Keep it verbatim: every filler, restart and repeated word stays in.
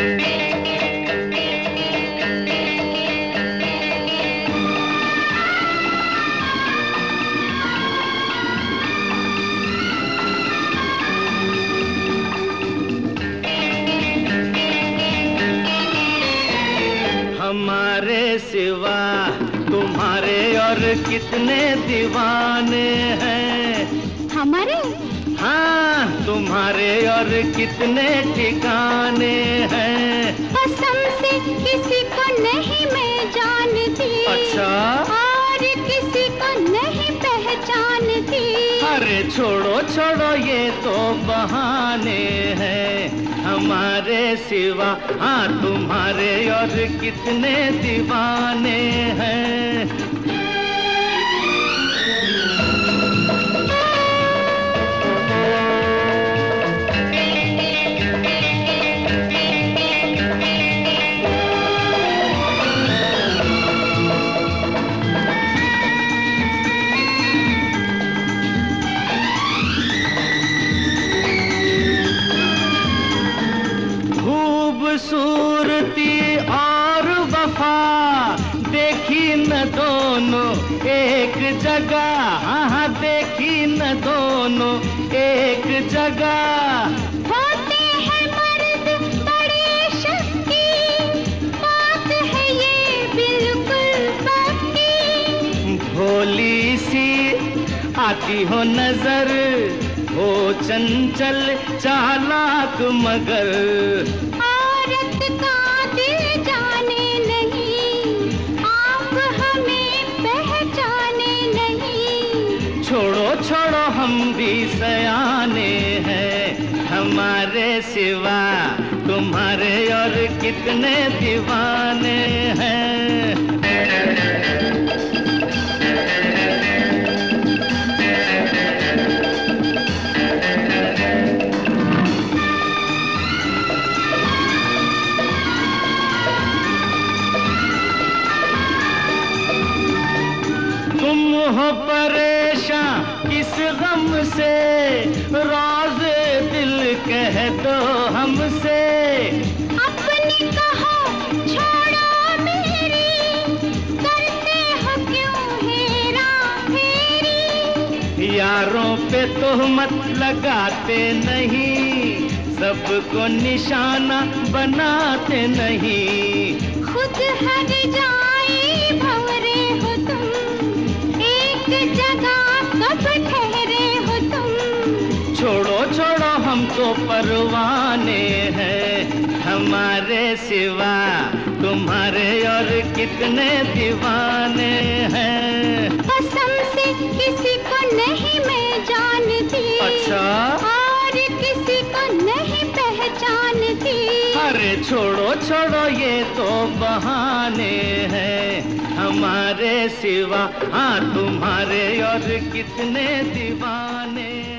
हमारे सिवा तुम्हारे और कितने दीवाने हैं। हमारे? हाँ, तुम्हारे और कितने ठिकाने हैं। कसम से किसी को नहीं मैं जानती। अच्छा? और किसी को नहीं पहचानती। अरे छोड़ो छोड़ो ये तो बहाने हैं। हमारे सिवा हाँ तुम्हारे और कितने दीवाने हैं। खूबसूरती और वफा देखी न दोनों एक जगह। हाँ हाँ देखी न दोनों एक जगह। होते हैं मर्द बड़े शक्की, बात है ये बिल्कुल पक्की। भोली सी आती हो नजर, हो चंचल चालाक मगर। औरत का दिल जाने नहीं, आप हमें पहचाने नहीं। छोड़ो छोड़ो हम भी सयाने हैं। हमारे सिवा तुम्हारे और कितने दीवाने हैं। तुम हो परेशान किस गम से, राज़े दिल कह दो हमसे। अपनी कहो छोड़ो मेरी, करते हो क्यों हेरा फेरी। यारों पे तोहमत लगाते नहीं, सबको निशाना बनाते नहीं। खुद हर जाए भंवरे हो तुम, एक जगह कब ठहरे हो तुम। छोड़ो छोड़ो हम तो परवाने हैं। हमारे सिवा तुम्हारे और कितने दीवाने हैं। कसम से किसी को नहीं मैं जानती। अच्छा? और किसी को नहीं पहचानती। अरे छोड़ो छोड़ो ये तो बहाने हैं। हमारे सिवा हाँ तुम्हारे और कितने दीवाने